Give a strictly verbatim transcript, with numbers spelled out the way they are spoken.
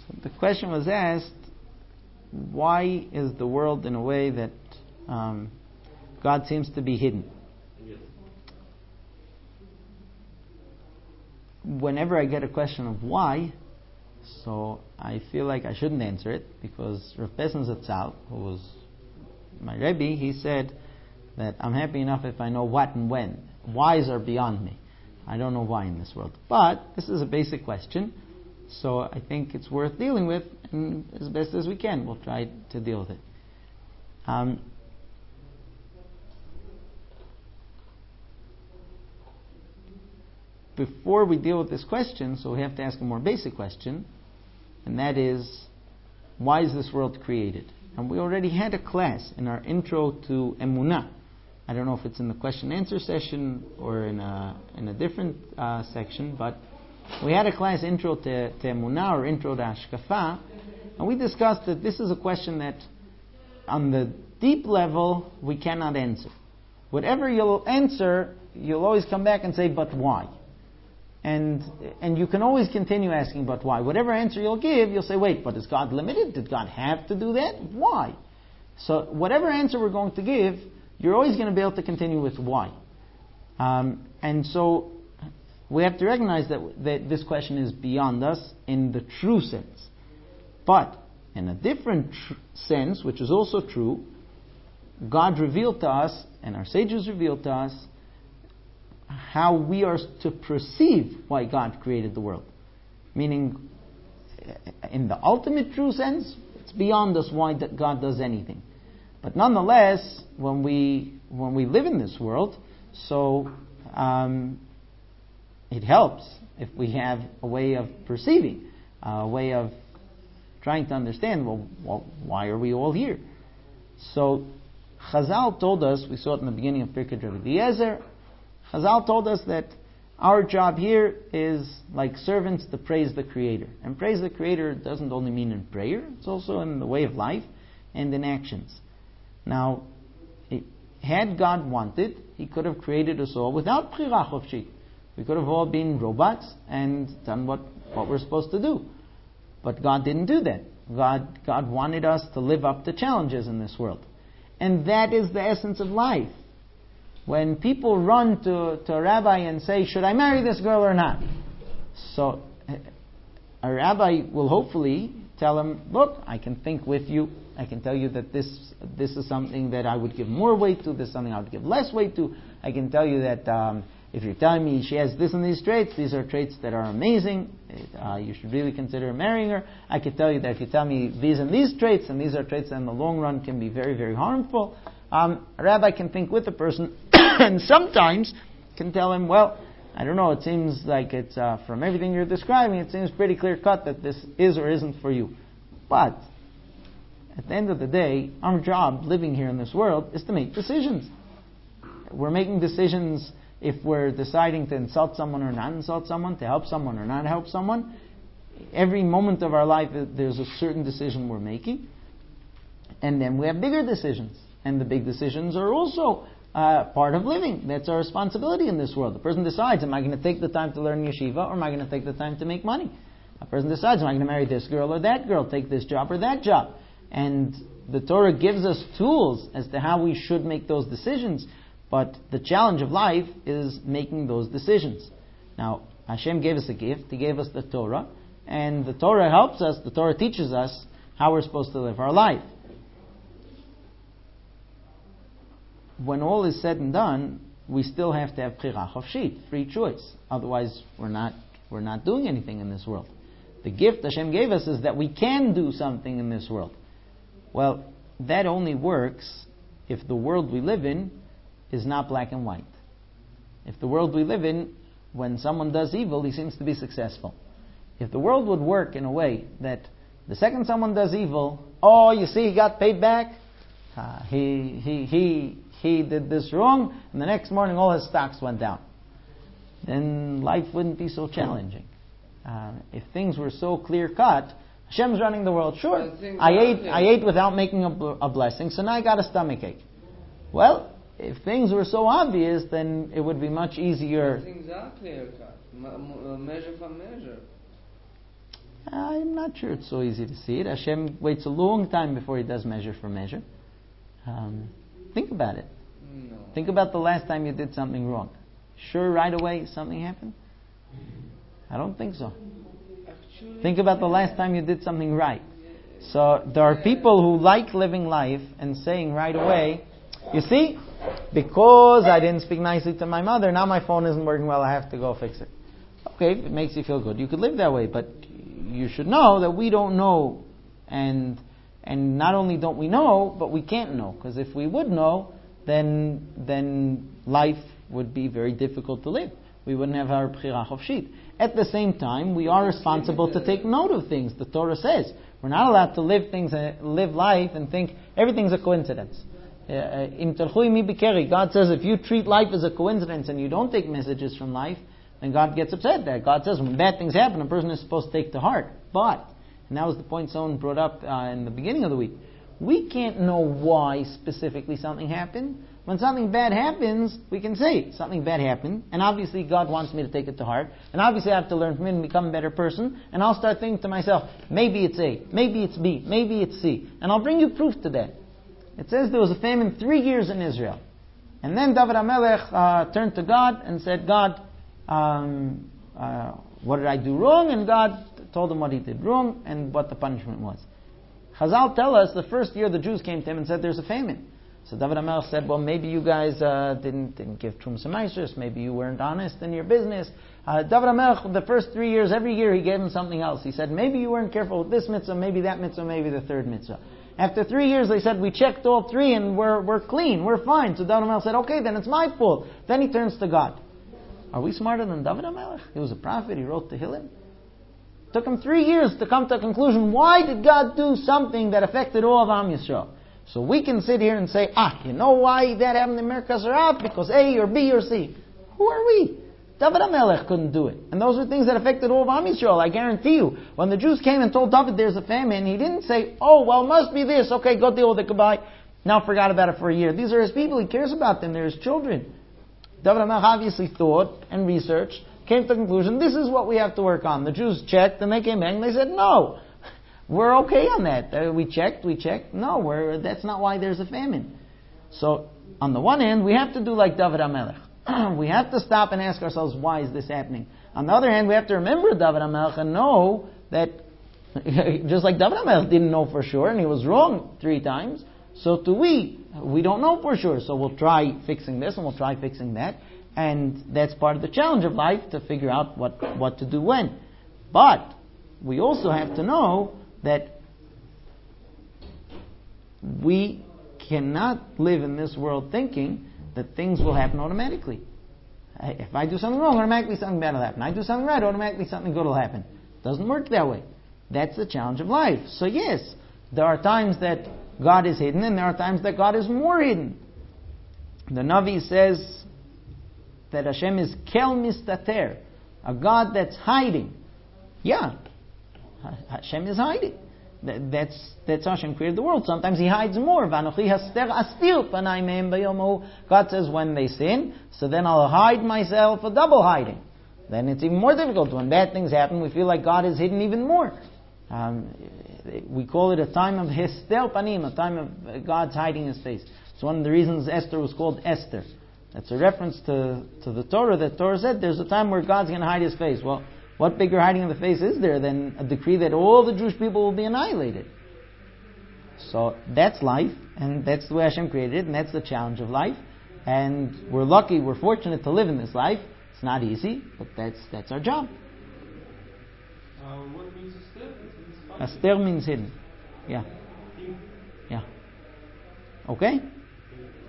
So the question was asked, why is the world in a way that um, God seems to be hidden? Yes. Whenever I get a question of why, so I feel like I shouldn't answer it, because Rav Pesach Zatzal, who was my Rebbe, he said that I'm happy enough if I know what and when. Whys are beyond me. I don't know why in this world. But this is a basic question, so I think it's worth dealing with, and as best as we can, we'll try to deal with it. Um, before we deal with this question, so we have to ask a more basic question, and that is, why is this world created? And we already had a class in our intro to Emunah. I don't know if it's in the question-answer session or in a in a different uh, section, but we had a class intro to, to Emunah, or intro to Hashkafa, and we discussed that this is a question that on the deep level we cannot answer. Whatever you'll answer, you'll always come back and say, but why? And and you can always continue asking, but why? Whatever answer you'll give, you'll say, wait, but is God limited? Did God have to do that? Why? So whatever answer we're going to give, you're always going to be able to continue with why. Um, and so we have to recognize that, that this question is beyond us in the true sense. But in a different tr- sense, which is also true, God revealed to us, and our sages revealed to us, how we are to perceive why God created the world. Meaning, in the ultimate true sense, it's beyond us why that God does anything. But nonetheless, when we when we live in this world, so um, it helps if we have a way of perceiving, a way of trying to understand, well, well why are we all here? So Chazal told us, we saw it in the beginning of Pirkei Rabbi Eliezer, Chazal told us that our job here is, like servants, to praise the Creator. And praise the Creator doesn't only mean in prayer, it's also in the way of life and in actions. Now, had God wanted, He could have created us all without Bchira Chofshit. We could have all been robots and done what, what we're supposed to do. But God didn't do that. God, God wanted us to live up to challenges in this world. And that is the essence of life. When people run to, to a rabbi and say, should I marry this girl or not? So a rabbi will hopefully tell him, look, I can think with you. I can tell you that this this is something that I would give more weight to. This is something I would give less weight to. I can tell you that um, if you're telling me she has this and these traits, these are traits that are amazing. Uh, you should really consider marrying her. I can tell you that if you tell me these and these traits, and these are traits that in the long run can be very, very harmful. Um, a rabbi can think with a person and sometimes can tell him, well, I don't know, it seems like it's, uh, from everything you're describing, it seems pretty clear cut that this is or isn't for you. But at the end of the day, our job living here in this world is to make decisions. We're making decisions if we're deciding to insult someone or not insult someone, to help someone or not help someone. Every moment of our life, there's a certain decision we're making. And then we have bigger decisions. And the big decisions are also uh, part of living. That's our responsibility in this world. The person decides, am I going to take the time to learn yeshiva, or am I going to take the time to make money? A person decides, am I going to marry this girl or that girl, take this job or that job? And the Torah gives us tools as to how we should make those decisions. But the challenge of life is making those decisions. Now, Hashem gave us a gift. He gave us the Torah. And the Torah helps us, the Torah teaches us how we're supposed to live our life. When all is said and done, we still have to have Bchira Chofshit, free choice. Otherwise, we're not we're not doing anything in this world. The gift Hashem gave us is that we can do something in this world. Well, that only works if the world we live in is not black and white. If the world we live in, when someone does evil, he seems to be successful. If the world would work in a way that the second someone does evil, oh, you see, he got paid back, uh, he he he he did this wrong, and the next morning all his stocks went down, then life wouldn't be so challenging. Uh, if things were so clear cut, Hashem's running the world. Sure, I ate I ate without making a, a blessing, so now I got a stomachache. Well, if things were so obvious, then it would be much easier. Things are clear cut, measure for measure. I'm not sure it's so easy to see it. Hashem waits a long time before He does measure for measure. Um, think about it. No. Think about the last time you did something wrong. Sure, right away something happened? I don't think so. Actually, Think about the last time you did something right. So there are people who like living life and saying right away, you see, because I didn't speak nicely to my mother, now my phone isn't working well, I have to go fix it. Okay, if it makes you feel good, you could live that way, but you should know that we don't know, and and not only don't we know, but we can't know, because if we would know, then then life would be very difficult to live. We wouldn't have our bchira chofshit. At the same time, we are responsible to take note of things. The Torah says we're not allowed to live things, uh, live life, and think everything's a coincidence. Im telchui mi bikeri. God says if you treat life as a coincidence and you don't take messages from life, then God gets upset. That God says when bad things happen, a person is supposed to take to heart. But, and that was the point someone brought up uh, in the beginning of the week, we can't know why specifically something happened. When something bad happens, we can say something bad happened, and obviously God wants me to take it to heart, and obviously I have to learn from it and become a better person, and I'll start thinking to myself, maybe it's A, maybe it's B, maybe it's C, and I'll bring you proof to that. It says there was a famine three years in Israel, and then David HaMelech uh, turned to God and said, God, um, uh, what did I do wrong? And God told him what he did wrong and what the punishment was. Chazal tell us the first year the Jews came to him and said there's a famine. So David HaMelech said, well, maybe you guys uh, didn't didn't give Trumas HaMaasros, maybe you weren't honest in your business. Uh, David HaMelech, the first three years, every year he gave him something else. He said, maybe you weren't careful with this mitzvah, maybe that mitzvah, maybe the third mitzvah. After three years, they said, we checked all three and we're we're clean, we're fine. So David HaMelech said, okay, then it's my fault. Then he turns to God. Are we smarter than David HaMelech? He was a prophet, he wrote Tehillim. Took him three years to come to a conclusion. Why did God do something that affected all of Am Yisrael? So we can sit here and say, ah, you know why that happened in Merkaz Harav? Because A or B or C. Who are we? David HaMelech couldn't do it. And those were things that affected all of Am Yisrael, I guarantee you. When the Jews came and told David there's a famine, he didn't say, oh, well, must be this. Okay, go deal with it, goodbye. Now forgot about it for a year. These are his people. He cares about them. They're his children. David HaMelech obviously thought and researched, came to the conclusion, this is what we have to work on. The Jews checked, and they came back and they said, no, we're okay on that. Uh, we checked, we checked. No, we're, that's not why there's a famine. So, on the one hand, we have to do like David HaMelech. We have to stop and ask ourselves, why is this happening? On the other hand, we have to remember David HaMelech and know that, just like David HaMelech didn't know for sure, and he was wrong three times, so do we. We don't know for sure, so we'll try fixing this and we'll try fixing that. And that's part of the challenge of life, to figure out what, what to do when. But we also have to know that we cannot live in this world thinking that things will happen automatically. If I do something wrong, automatically something bad will happen. I do something right, automatically something good will happen. It doesn't work that way. That's the challenge of life. So yes, there are times that God is hidden, and there are times that God is more hidden. The Navi says that Hashem is kel mistater, a God that's hiding. Yeah, Hashem is hiding. That's that's how Hashem created the world. Sometimes He hides more. V'anochi haster astir panai mehem b'yomu. God says when they sin, so then I'll hide myself, a double hiding. Then it's even more difficult. When bad things happen, we feel like God is hidden even more. Um, we call it a time of hester panim, a time of God's hiding His face. It's one of the reasons Esther was called Esther. That's a reference to, to the Torah. That Torah said there's a time where God's going to hide His face. Well, what bigger hiding of the face is there than a decree that all the Jewish people will be annihilated? So that's life, and that's the way Hashem created it, and that's the challenge of life. And we're lucky, we're fortunate to live in this life. It's not easy, but that's that's our job. Uh, what means Esther? It means Aster means hidden. Yeah. Yeah. Okay?